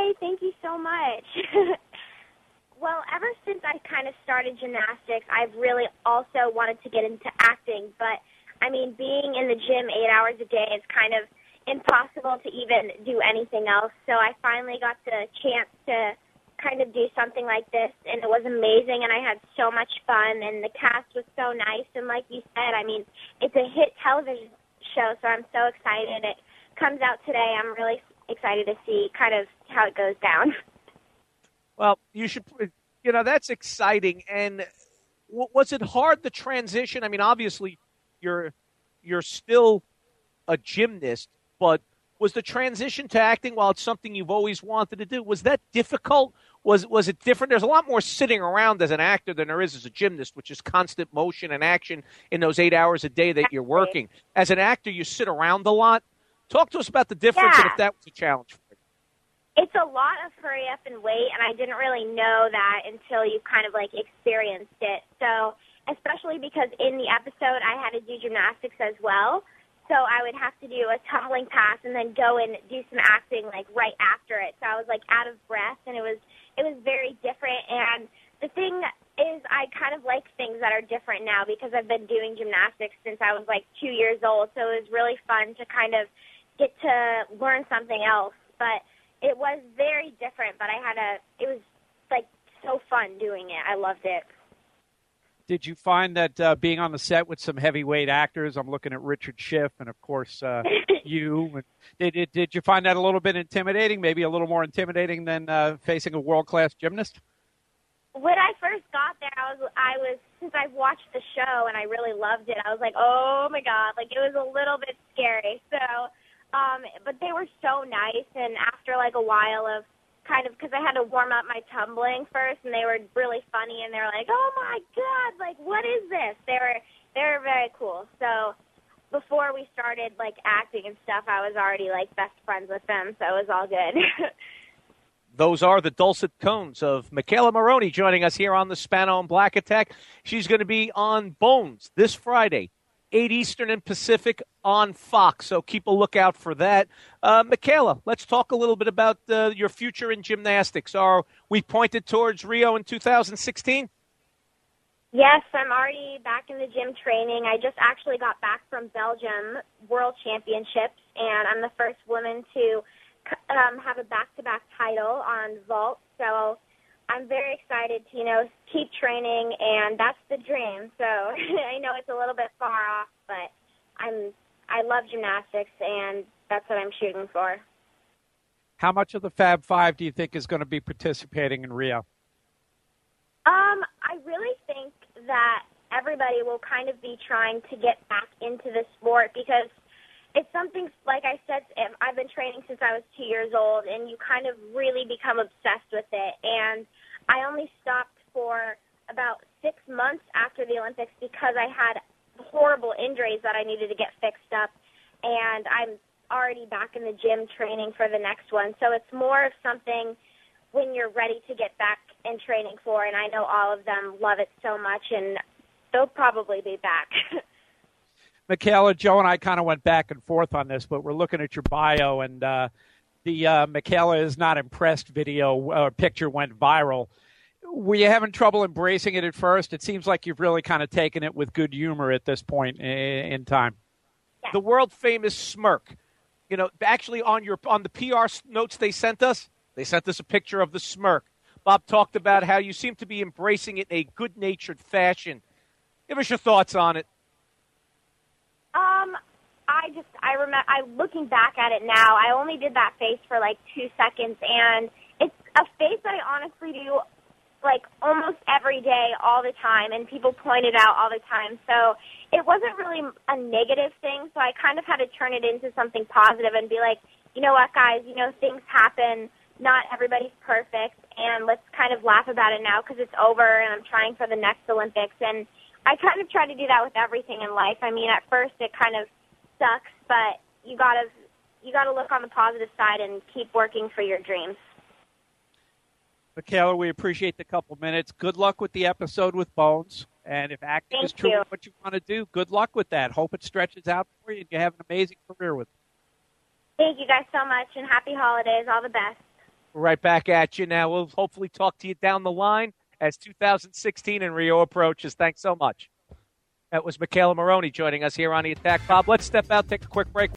Hi, thank you so much. Well, ever since I kind of started gymnastics, I've really also wanted to get into acting. But, I mean, being in the gym 8 hours a day is kind of impossible to even do anything else. So I finally got the chance to kind of do something like this, and it was amazing, and I had so much fun, and the cast was so nice. And like you said, I mean, it's a hit television show, so I'm so excited. It comes out today. I'm really excited to see kind of how it goes down. Well, you should, that's exciting. And was it hard, the transition? I mean, obviously, you're still a gymnast, but was the transition to acting, while it's something you've always wanted to do, was that difficult? Was it different? There's a lot more sitting around as an actor than there is as a gymnast, which is constant motion and action in those 8 hours a day that you're working. As an actor, you sit around a lot. Talk to us about the difference and if that was a challenge for you. It's a lot of hurry up and wait, and I didn't really know that until you kind of, experienced it. So, especially because in the episode I had to do gymnastics as well, so I would have to do a tumbling pass and then go and do some acting, right after it. So I was, out of breath, and it was very different. And the thing is, I kind of like things that are different now because I've been doing gymnastics since I was, 2 years old, so it was really fun to kind of get to learn something else. But it was very different, but it was, so fun doing it. I loved it. Did you find that being on the set with some heavyweight actors, I'm looking at Richard Schiff and, of course, you, did you find that a little bit intimidating, maybe a little more intimidating than facing a world-class gymnast? When I first got there, I was since I've watched the show and I really loved it, I was like, oh, my God, it was a little bit scary. So, but they were so nice, and after, a while of because I had to warm up my tumbling first, and they were really funny, and they were like, oh, my God, what is this? They were very cool. So before we started, acting and stuff, I was already, best friends with them, so it was all good. Those are the dulcet tones of Michaela Maroney joining us here on the Spano and Black Attack. She's going to be on Bones this Friday, 8 Eastern and Pacific on Fox, so keep a lookout for that. Michaela, let's talk a little bit about your future in gymnastics. Are we pointed towards Rio in 2016? Yes, I'm already back in the gym training. I just actually got back from Belgium World Championships, and I'm the first woman to have a back-to-back title on vault, so I'm very excited to, keep training, and that's the dream. So I know it's a little bit far off, but I love gymnastics, and that's what I'm shooting for. How much of the Fab Five do you think is going to be participating in Rio? I really think that everybody will kind of be trying to get back into the sport because it's something, like I said, I've been training since I was 2 years old, and you kind of really become obsessed with it. And I only stopped for about 6 months after the Olympics because I had horrible injuries that I needed to get fixed up, and I'm already back in the gym training for the next one. So it's more of something when you're ready to get back in training for, and I know all of them love it so much, and they'll probably be back. Michaela, Joe and I kind of went back and forth on this, but we're looking at your bio, and the Michaela is not impressed picture went viral. Were you having trouble embracing it at first? It seems like you've really kind of taken it with good humor at this point in time. Yeah. The world famous smirk. Actually on the PR notes they sent us a picture of the smirk. Bob talked about how you seem to be embracing it in a good-natured fashion. Give us your thoughts on it. I remember, looking back at it now, I only did that face for 2 seconds, and it's a face that I honestly do almost every day, all the time, and people point it out all the time. So it wasn't really a negative thing, so I kind of had to turn it into something positive and be like, you know what, guys, things happen. Not everybody's perfect, and let's kind of laugh about it now because it's over, and I'm trying for the next Olympics. And I kind of try to do that with everything in life. I mean, at first it kind of sucks, but you gotta look on the positive side and keep working for your dreams. Michaela, we appreciate the couple minutes. Good luck with the episode with Bones. And if acting is truly what you want to do, good luck with that. Hope it stretches out for you and you have an amazing career with it. Thank you guys so much, and happy holidays. All the best. Right back at you now. We'll hopefully talk to you down the line as 2016 in Rio approaches. Thanks so much. That was Michaela Maroney joining us here on The Attack. Bob, let's step out, take a quick break.